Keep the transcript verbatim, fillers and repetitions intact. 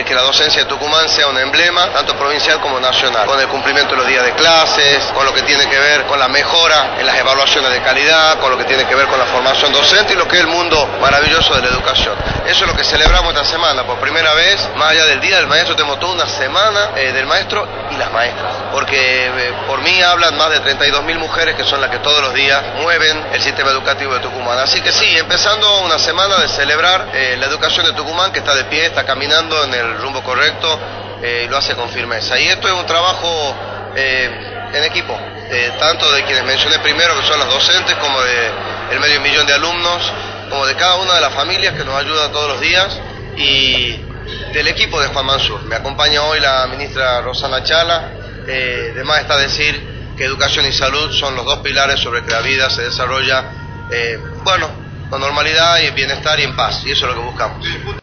que la docencia de Tucumán sea un emblema, tanto provincial como nacional, con el cumplimiento de los días de clases, con lo que tiene que ver con la mejora en las evaluaciones de calidad, con lo que tiene que ver con la formación docente y lo que es el mundo maravilloso de la educación. Eso es lo que celebramos esta semana. Por primera vez, más allá del Día del Maestro, tenemos toda una semana eh, del maestro y las maestras, porque eh, por mí hablan más de treinta y dos mil mujeres que son las que todos los días mueven el sistema educativo de Tucumán. Así que sí, empezando una semana de celebrar eh, la educación de Tucumán, que está de pie, está caminando en el rumbo correcto eh, y lo hace con firmeza. Y esto es un trabajo eh, en equipo, eh, tanto de quienes mencioné primero, que son los docentes, como de el medio millón de alumnos, como de cada una de las familias que nos ayudan todos los días, y del equipo de Juan Mansur. Me acompaña hoy la ministra Rosana Chala. Eh, de más está decir que educación y salud son los dos pilares sobre que la vida se desarrolla, eh, bueno, con normalidad y en bienestar y en paz, y eso es lo que buscamos.